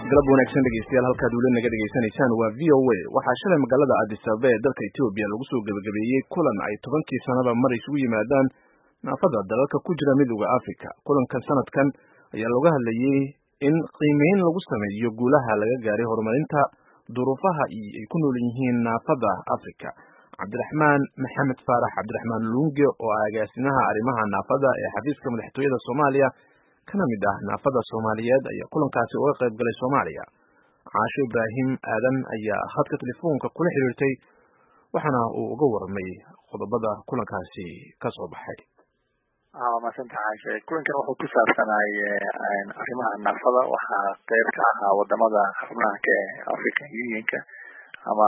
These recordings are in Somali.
galab wanaagsan dhegeystayaal halkaad weli naga dhegeysanaysaan waa VOA waxaa shalay magaalada Addis Ababa ee dalka Ethiopia lagu soo gabagabeeyay kulan ay 10kii sanaba mar isugu yimaadaan naafada dalalka ku jira midowga Afrika. Kulankan sanadkan ayaa looga hadlayay in qiimeyn lagu sameeyo guulaha laga gaaray horumarinta duruufaha ay ku nool yihiin naafada Afrika. Cabdiraxmaan Maxamed Faarax Cabdiraxmaan Lunge oo agaasimaha arrimaha naafada ee xafiiska madaxtooyada Soomaaliya kana mid ah naafada Soomaaliyeed ayaa kulankaasi uga qayb galay Soomaaliya. Caasho Ibraahim Aadan ayaa khadka telefoonka kula xiriirtay waxaana uu uga warmay qodobada kulankaasi ka soo baxay. Maasanta Caasho, kulankan wuxuu ku saabsanay arrimaha naafada waxaa qayb ka ah wadamada xubnaha ka African Unionka ama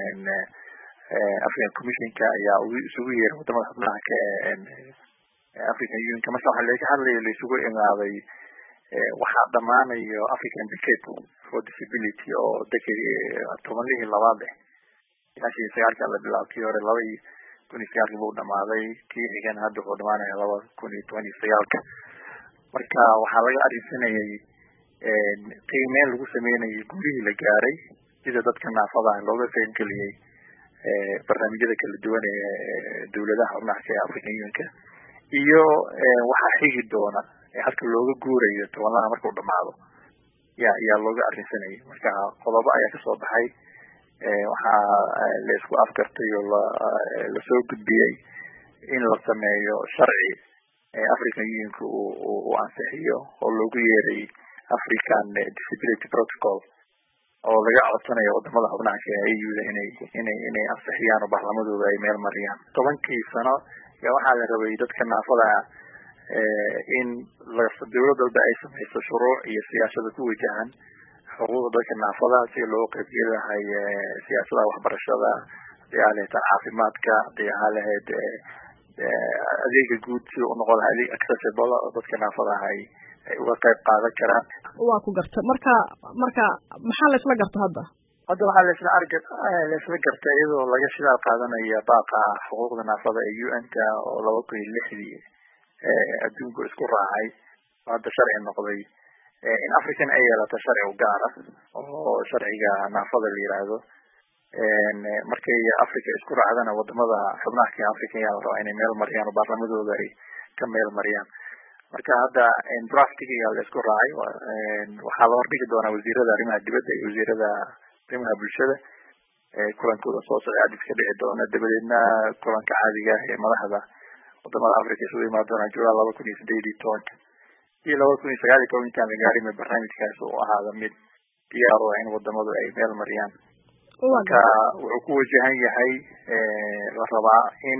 African Commissionka ayaa isugu yeeray wadamada xubnaha ka African Unionka. Marka waxaa laga hadlayay la isugu imaaday waxaa dhamaanayo African Decade for Disability oo decade 12 ilaa 9 la bilaabo kii hore 2009 buu dhamaaday, kii xigan hadda wuxuu dhamaanayaa 2029. marka waxaa laga arrinsanayay qiimeyn lagu sameeyay guulihii la gaaray sida dadka naafada looga qaybgeliyay barnaamijyada kala duwan ee dawladaha xubnaha ka African Unionka iyo waxaa xigi doona halka looga guurayo tobanlaha markuu dhamaado yaa looga arrinsanayay. marka qodobo ayaa ka soo baxay waxaa la isku afkartay oo la soo gudbiyay in la sameeyo sharci African Unionka uu ansixiyo oo loogu yeeray African Disability Protocol oo laga codsanayo wadamada xubnaha ka EU-da inay ansixiyaan oo baarlamadooda ay meel mariyaan. 10kii sano waxaa la rabay dadka naafada in dawladda ay samayso shuruuc iyo siyaasado ku wajahan xuquuqda dadka naafada si loo qaybgeli lahay siyaasadaha waxbarashada, diyaarada caafimaadka, diyaarada adeega guud si uu noqdo adeeg accessible oo dadka naafada ay uga qayb qaadan karaan. waa ku garta marka maxaa la isla garto hadda waxaa la isla gartay iyadoo laga shidaal qaadanayo baaqa xuquuqda naafada ee UN-ka oo 2006 adduunku isku raacay hadda sharci noqday in African ay yeelato sharci u gaar ah oo sharciga naafada la yiraahdo. markay Afrika isku raacdana wadamada xubnaha ka Afrika ayaa la rabaa inay meel mariyaan oo baarlamadooda ay ka meel mariyaan. marka hadda draftiga la isku raacay waxaa la hordhigi doonaa wasiirada arrimaha dibadda iyo wasiirada arrimaha bulshada kulankooda soo socda Addis ka dhici doona, dabadeedna kulanka caadiga ah ee madaxda wadamada Afrika isugu imaan doona July 2018 iyo 2019 intaan la gaarin barnaamijkaas oo ahaada mid diyaar u ah in wadamadu ay meel mariyaan. marka wuxuu ku wajahan yahay la rabaa in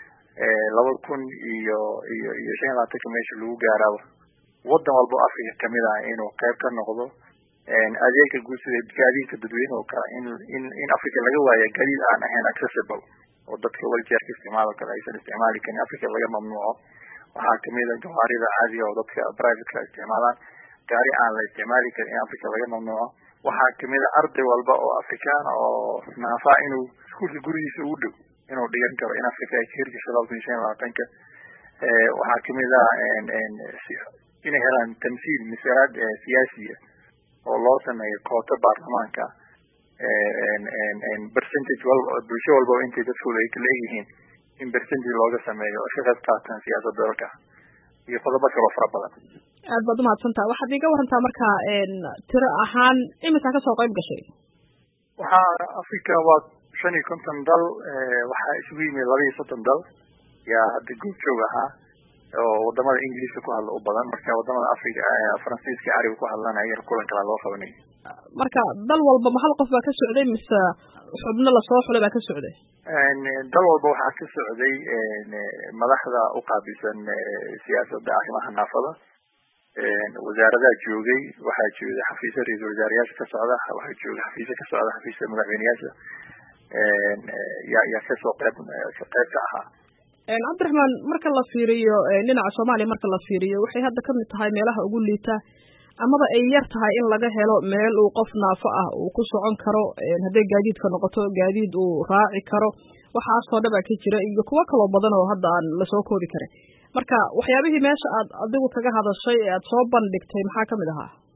2025 meesha lagu gaarabo wadan walba Afrika kamid ah inuu qayb ka noqdo adeegga guud sida gaadiidka dadweynaha oo kale in Afrika laga waayo gaadiid aan ahayn accessible oo dadka waljeerka isticmaalo kale aysan isticmaali karin. Afrika laga mamnuuco waxaa kamid ah gawaarida caadiga oo dadka private ka isticmaalaan, gaari aan la isticmaali karin in Afrika laga mamnuuco. waxaa kamid ah arday walba oo Afrikaan oo naafa inuu iskuulka gurigiisa ugu dhow inuu dhigan karo in Afrika ay hirgasho 2025. waxaa kamid ah inay helaan tamsiil misaad siyaasiya oo loo sameeyo koota baarlamaanka percentage walba bulsho walba intay dadkooda ay kala yihiin in percentage looga sameeyo oo ka qayb qaataan siyaasadda dalka iyo qodobo kale oo fara badan. aad baad umahadsantahay. waxaad iga warantaa marka tiro ahaan imisa ka soo qayb gashay? waxaa Afrika waa 55 dal, waxaa isugu yimid 32 dal yaa hadda goobjoog ahaa oo wadamada Ingiriiska ku hadla u badan. marka wadamada Afrika Faransiiska Carabiga ku hadlanaya kulanka loo qabanay. marka dal walba ma hal qof baa ka socday mise xubno la soo xulay baa ka socday? dal walba waxaa ka socday madaxda u qaabilsan siyaasadda arrimaha naafada, wasaaradaha joogay, waxaa joogay xafiiska ra'iisul wasaarayaasha ka socda, waxaa joogay xafiiska ka socda xafiiska madaxweynayaasha yaa ka soo qayb ka ahaa. Cabdiraxmaan, marka la fiiriyo dhinaca Soomaaliya marka la fiiriyo waxay hadda ka mid tahay meelaha ugu liita amaba ay yar tahay in laga helo meel uu qof naafo ah uu ku socon karo, haday gaadiidka noqoto gaadiid uu raaci karo, waxaas oo dhaba ka jira iyo kuwa kale oo badan oo hadda aan la soo koobi karin. marka waxyaabihii meesha aad adigu kaga hadashay ee aad soo bandhigtay maxaa kamid ahaa?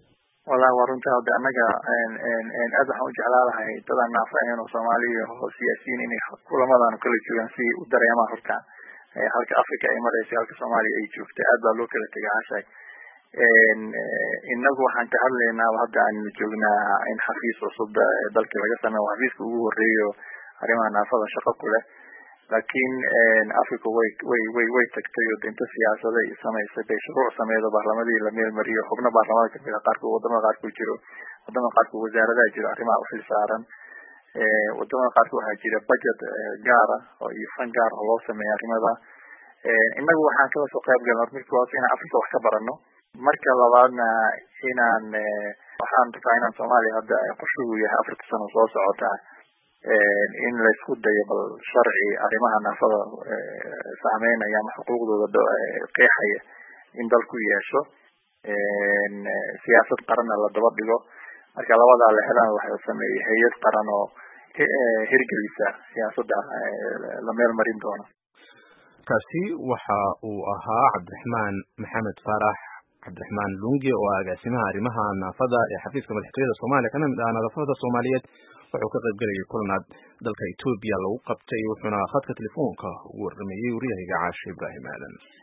wallahi waa runta hadda anaga aad waxaan u jeclaan lahay dadaan naafayeen oo Soomaaliya oo siyaasiyiin inay kulamadan kala joogaan si u dareemaan horta halka Afrika ay marayso halka Soomaaliya ay joogto aad baa loo kala tagay cashay inagu waxaan ka hadlaynaa hadda aan joognaa in xafiis cusub dalka laga sameeyo xafiiska ugu horeeyo arrimaha naafada shaqo ku leh laakiin Afrika way tagtay oo inta siyaasadda ay samaysay bay shuruuc sameeydo baarlamadii la meel mariyo xubno baarlamaanka kamid ah qaarkood wadamada qaarkood jiro wadamada qaarkood wasaaradaha jiro arrimaha u xil saaran wadamada qaarkood waxaa jira budget gaar ah oo iyo fan gaar ah loo sameeyo arrimada inagu waxaan kala soo qayb galnay markii waa in Afrika wax ka barano marka labaadna inaan waxaan rabaa inaan Soomaaliya hadda qorshuhu yahay 4 sano soo socota in la isku dayo bal sharci arrimaha naafada saameynaya ama xuquuqdooda qeexaya in dalku yeesho siyaasad qaran la daba dhigo marka labada la helaan waxay sameeyay hay'ad qaran oo hirgelisa siyaasadda la meel marin doono kaasi waxa uu ahaa Cabdiraxmaan Maxamed Farax Cabdiraxmaan Lungi oo agaasimaha arrimaha naafada ee xafiiska madaxtooyada Soomaaliya kana mid ah naafada Soomaaliyeed wuxuu ka qayb galay kulan dalka Itoobiya lagu qabtay wuxuuna khadka telefoonka ugu warramay wariyaha Caashe Ibrahim Aadan